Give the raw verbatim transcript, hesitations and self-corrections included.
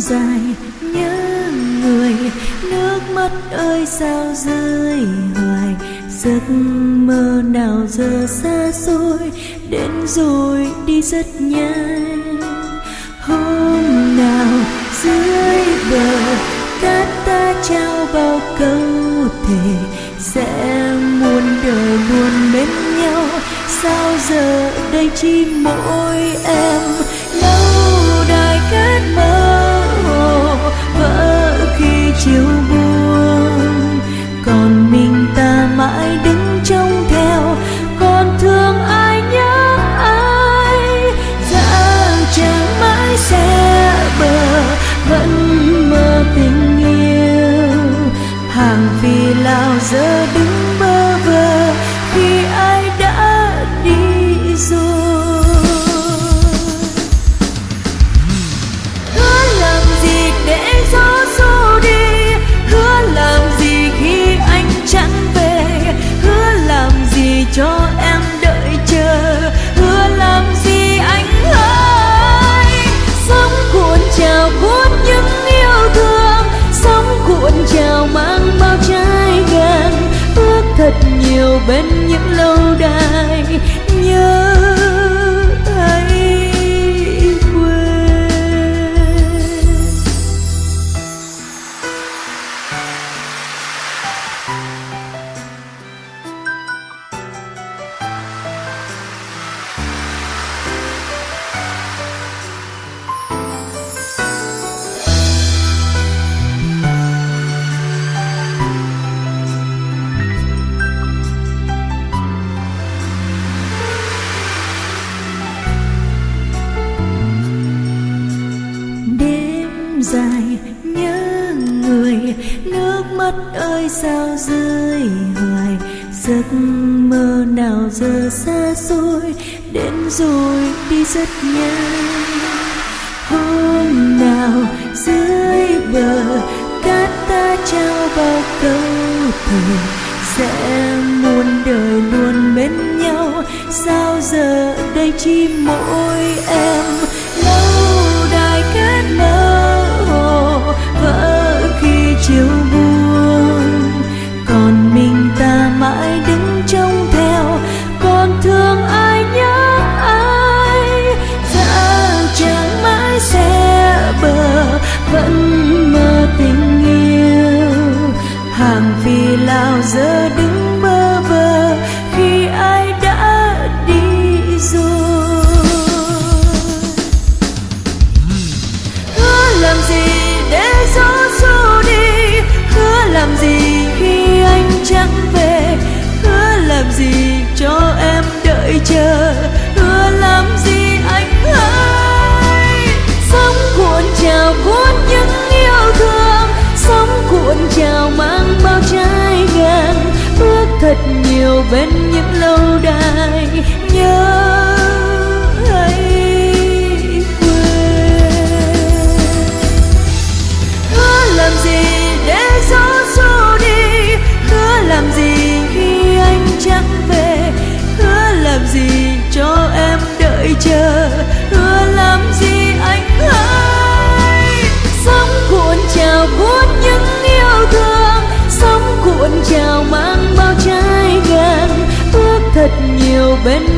dài nhớ người, nước mắt ơi sao rơi hoài, giấc mơ nào giờ xa xôi, đến rồi đi rất nhanh. Hôm nào dưới bờ cát ta trao bao câu thề, sẽ muôn đời luôn bên nhau, sao giờ đây chỉ mỗi em. Lâu đài kết mơ hồ vỡ khi chiều buông, còn mình ta mãi đứng trông theo, còn thương ai nhớ ai. Dạo chẳng mãi sẽ bờ vẫn mơ tình yêu, hàng vì lao giờ đứng bơ vơ khi ai đã đi rồi. Hứa làm gì để gió xô đi, hứa làm gì khi anh chẳng về, hứa làm gì cho em đợi chờ, hứa làm gì anh ơi. Sống cuộn trào cuốn những yêu thương, sống cuộn trào mang bao trái ngang, ước thật nhiều bên những lâu đài nhớ hay quên. Dài nhớ người, nước mắt ơi sao rơi hoài, giấc mơ nào giờ xa xôi, đến rồi đi rất nhanh. Hôm nào dưới bờ cát ta trao bao câu thề, sẽ muôn đời luôn bên nhau, sao giờ đây chỉ mỗi em. Lâu đài kết mơ hồ vỡ khi chiều buông, còn mình ta mãi đứng trông theo, còn thương ai nhớ ai. Dạo chẳng mãi sẽ bờ vẫn mơ tình yêu, hàng vì lao giờ đứng bơ vơ khi ai đã đi rồi. Hứa làm gì để gió xô đi, hứa làm gì khi anh chẳng về, hứa làm gì cho em đợi chờ, hứa làm gì anh ơi. Sống cuộn trào cuốn những yêu thương, sống cuộn trào mang bao trái ngang, ước thật nhiều bên những lâu đài nhớ hay quên. Hứa làm gì để gió xô đi, hứa làm gì khi anh chẳng về, hứa làm gì cho em đợi chờ, hứa làm gì anh ơi. Sống cuộn trào cuốn những yêu thương, sống cuộn trào mang bao trái ngang, ước thật nhiều bên